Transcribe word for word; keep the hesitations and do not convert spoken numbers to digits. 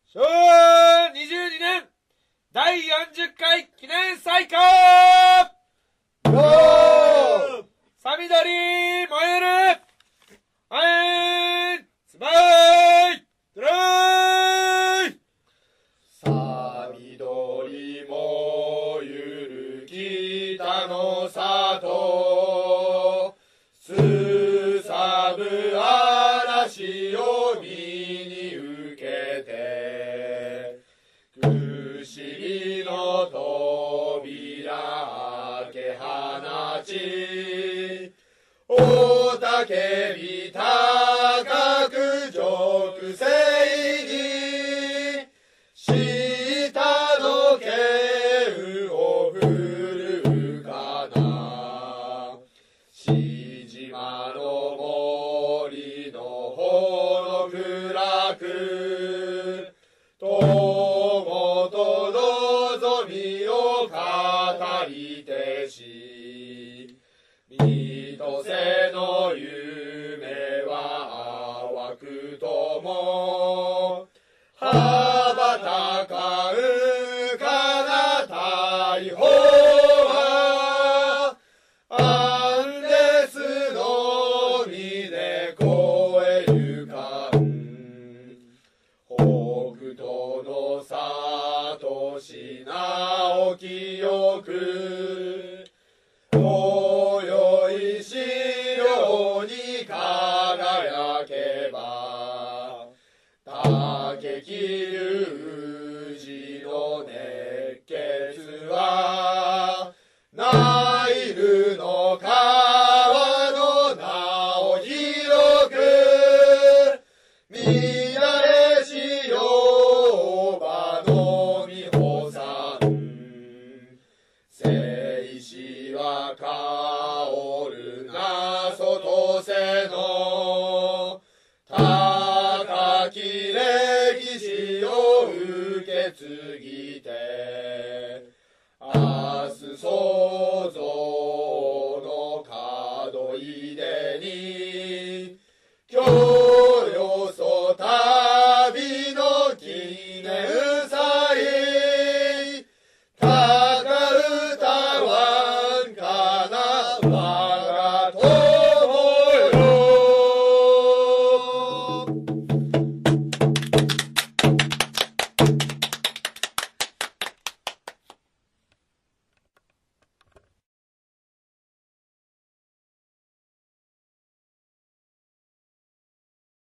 昭和にじゅうにねんだいよんじゅっかい記念祭歌さみどり燃えるあえんつばいドライさみどり燃ゆる北の里すさぶ嵐を見に受けてくしりの扉開け放ち雄たけび高く直線に下の剣を振るかなしじまの森のほの暗く友と望みを語りてし水戸瀬の夢は淡くとも羽ばたかうかな大砲はアンデスの海で越えゆかん北東の里しなお清く今宵資料に輝けば竹木隆二の熱血はナイルの川の名を広く見られしよばの美穂さん生死は香るな外瀬の高き歴史を受け継ぎて明日創造